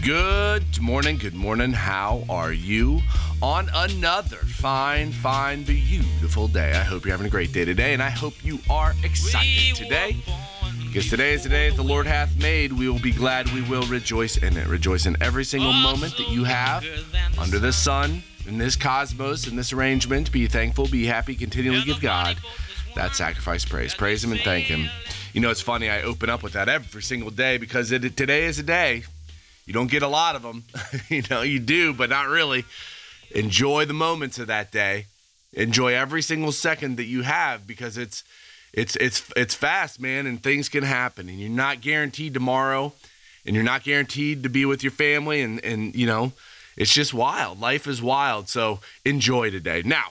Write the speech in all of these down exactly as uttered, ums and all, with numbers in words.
Good morning, good morning. How are you on another fine, fine, beautiful day? I hope you're having a great day today, and I hope you are excited today, because today is the day that the Lord hath made. We will be glad, we will rejoice in it. Rejoice in every single moment that you have under the sun, in this cosmos, in this arrangement. Be thankful, be happy, continually give God that sacrifice praise. Praise Him and thank Him. You know, it's funny, I open up with that every single day because it, today is a day. You don't get a lot of them. You know, you do, but not really. Enjoy the moments of that day. Enjoy every single second that you have, because it's it's it's it's fast, man, and things can happen, and you're not guaranteed tomorrow, and you're not guaranteed to be with your family, and and you know, it's just wild. Life is wild. So enjoy today. Now,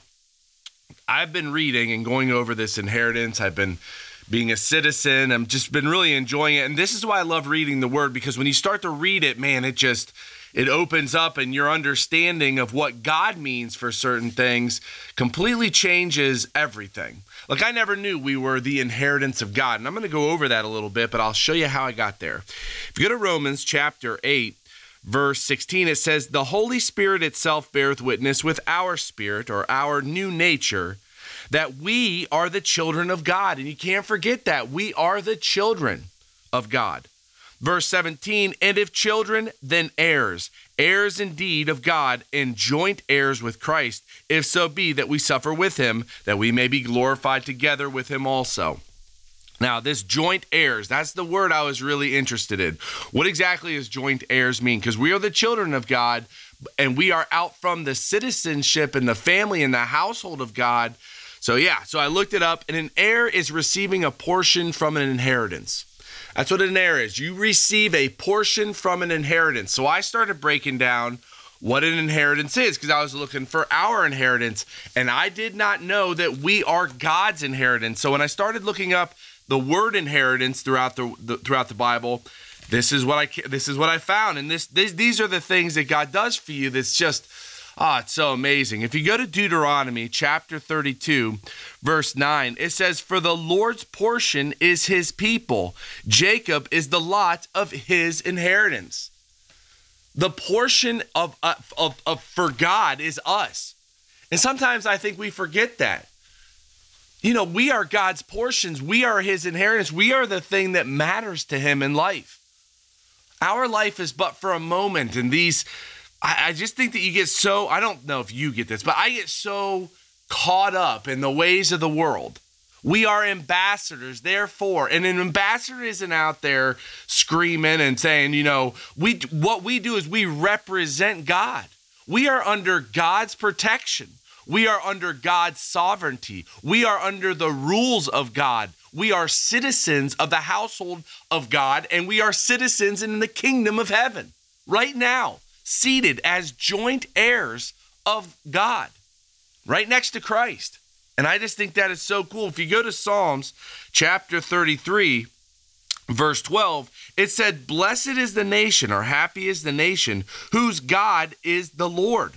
I've been reading and going over this inheritance. I've been being a citizen. I've just been really enjoying it. And this is why I love reading the word, because when you start to read it, man, it just, it opens up, and your understanding of what God means for certain things completely changes everything. Like, I never knew we were the inheritance of God. And I'm going to go over that a little bit, but I'll show you how I got there. If you go to Romans chapter eight, verse sixteen, it says, "The Holy Spirit itself beareth witness with our spirit," or our new nature, "that we are the children of God." And you can't forget that. We are the children of God. Verse seventeen, "And if children, then heirs, heirs indeed of God, and joint heirs with Christ, if so be that we suffer with him, that we may be glorified together with him also." Now, this joint heirs, that's the word I was really interested in. What exactly does joint heirs mean? Because we are the children of God, and we are out from the citizenship and the family and the household of God. So yeah, so I looked it up, and an heir is receiving a portion from an inheritance. That's what an heir is. You receive a portion from an inheritance. So I started breaking down what an inheritance is, because I was looking for our inheritance, and I did not know that we are God's inheritance. So when I started looking up the word inheritance throughout the, the throughout the Bible, this is what I this is what I found, and this, this these are the things that God does for you. That's just Ah, oh, it's so amazing. If you go to Deuteronomy chapter thirty-two, verse nine, it says, "For the Lord's portion is his people. Jacob is the lot of his inheritance." The portion of, of, of, of for God is us. And sometimes I think we forget that. You know, we are God's portions. We are his inheritance. We are the thing that matters to him in life. Our life is but for a moment, and these I just think that you get so, I don't know if you get this, but I get so caught up in the ways of the world. We are ambassadors, therefore, and an ambassador isn't out there screaming and saying, you know, we what we do is we represent God. We are under God's protection. We are under God's sovereignty. We are under the rules of God. We are citizens of the household of God, and we are citizens in the kingdom of heaven right now, seated as joint heirs of God, right next to Christ. And I just think that is so cool. If you go to Psalms chapter thirty-three, verse twelve, it said, "Blessed is the nation," or happy is the nation, "whose God is the Lord."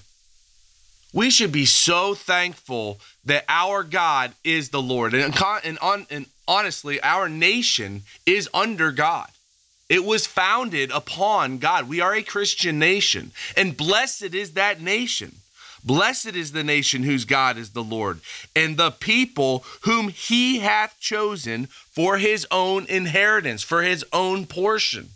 We should be so thankful that our God is the Lord. And, and, and honestly, our nation is under God. It was founded upon God. We are a Christian nation, and blessed is that nation. Blessed is the nation whose God is the Lord, and the people whom he hath chosen for his own inheritance, for his own portion.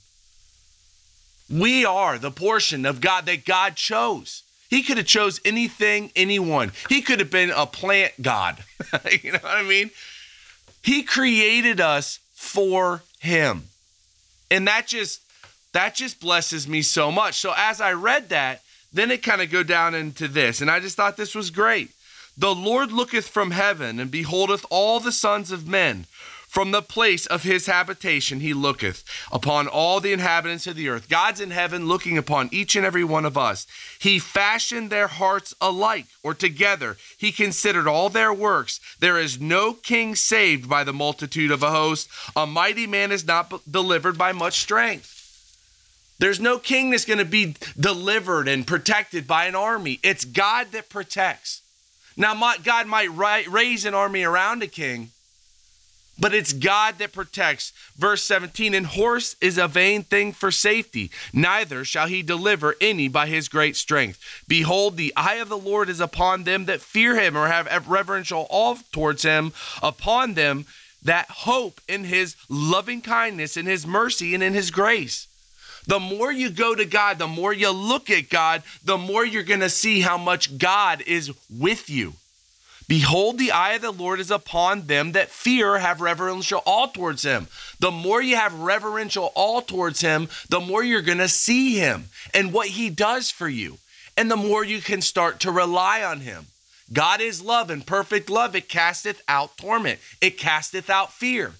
We are the portion of God that God chose. He could have chose anything, anyone. He could have been a plant god. You know what I mean? He created us for him. And that just that just blesses me so much. So as I read that, then it kind of go down into this. And I just thought this was great. "The Lord looketh from heaven, and beholdeth all the sons of men. From the place of his habitation he looketh upon all the inhabitants of the earth." God's in heaven looking upon each and every one of us. "He fashioned their hearts alike," or together. "He considered all their works. There is no king saved by the multitude of a host. A mighty man is not delivered by much strength." There's no king that's going to be delivered and protected by an army. It's God that protects. Now, God might raise an army around a king, but it's God that protects. Verse seventeen, and horse is a vain thing for safety, neither shall he deliver any by his great strength. Behold, the eye of the Lord is upon them that fear him, or have reverential awe towards him, upon them that hope in his loving kindness, in his mercy, and in his grace. The more you go to God, the more you look at God, the more you're going to see how much God is with you. Behold, the eye of the Lord is upon them that fear, have reverential awe towards him. The more you have reverential awe towards him, the more you're going to see him and what he does for you. And the more you can start to rely on him. God is love, and perfect love, it casteth out torment. It casteth out fear.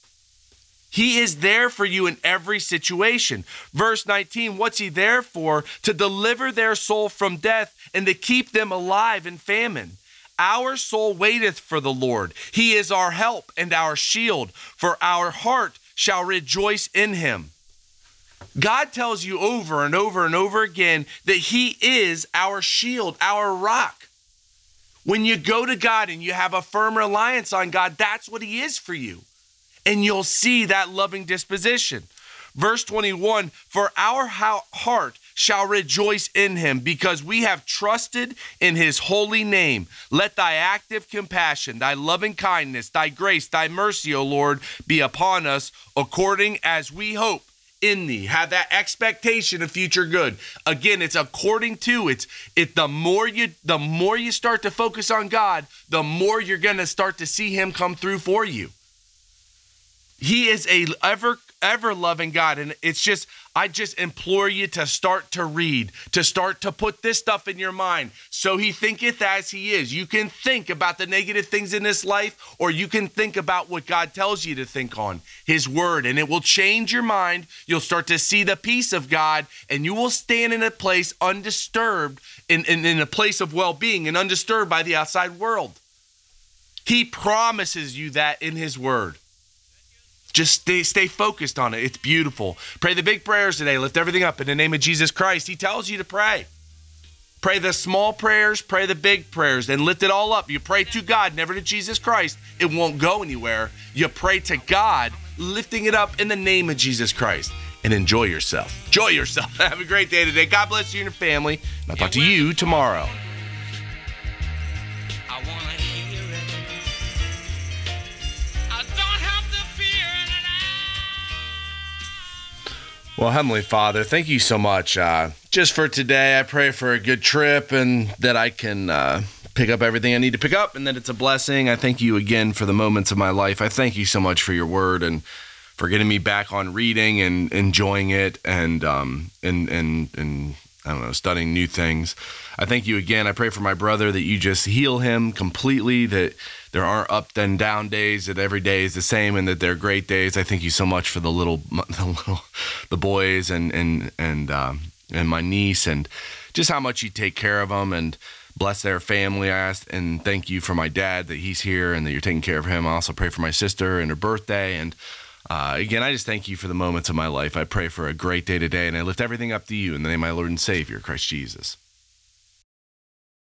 He is there for you in every situation. Verse nineteen, what's he there for? To deliver their soul from death and to keep them alive in famine. Our soul waiteth for the Lord. He is our help and our shield, for our heart shall rejoice in him. God tells you over and over and over again that he is our shield, our rock. When you go to God and you have a firm reliance on God, that's what he is for you. And you'll see that loving disposition. Verse twenty-one, for our heart shall rejoice in him, because we have trusted in his holy name. Let thy active compassion, thy loving kindness, thy grace, thy mercy, O Lord, be upon us, according as we hope in thee. Have that expectation of future good. Again, it's according to, it's it the more you the more you start to focus on God, the more you're going to start to see him come through for you. He is a ever, ever loving God. And it's just, I just implore you to start to read, to start to put this stuff in your mind. So he thinketh as he is. You can think about the negative things in this life, or you can think about what God tells you to think on, his word, and it will change your mind. You'll start to see the peace of God, and you will stand in a place undisturbed, in, in, in a place of well-being and undisturbed by the outside world. He promises you that in his word. Just stay, stay focused on it. It's beautiful. Pray the big prayers today. Lift everything up in the name of Jesus Christ. He tells you to pray. Pray the small prayers, pray the big prayers, and lift it all up. You pray to God, never to Jesus Christ. It won't go anywhere. You pray to God, lifting it up in the name of Jesus Christ. And enjoy yourself. Enjoy yourself. Have a great day today. God bless you and your family. And I'll talk to you tomorrow. Well, Heavenly Father, thank you so much. Uh, just for today, I pray for a good trip and that I can uh, pick up everything I need to pick up, and that it's a blessing. I thank you again for the moments of my life. I thank you so much for your word and for getting me back on reading and enjoying it and um, and and and I don't know, studying new things. I thank you again. I pray for my brother that you just heal him completely, that there aren't up and down days, that every day is the same, and that they're great days. I thank you so much for the little, the little, the boys and and and um, and my niece, and just how much you take care of them and bless their family. I ask and thank you for my dad, that he's here and that you're taking care of him. I also pray for my sister and her birthday. And uh, again, I just thank you for the moments of my life. I pray for a great day today, and I lift everything up to you in the name of my Lord and Savior, Christ Jesus.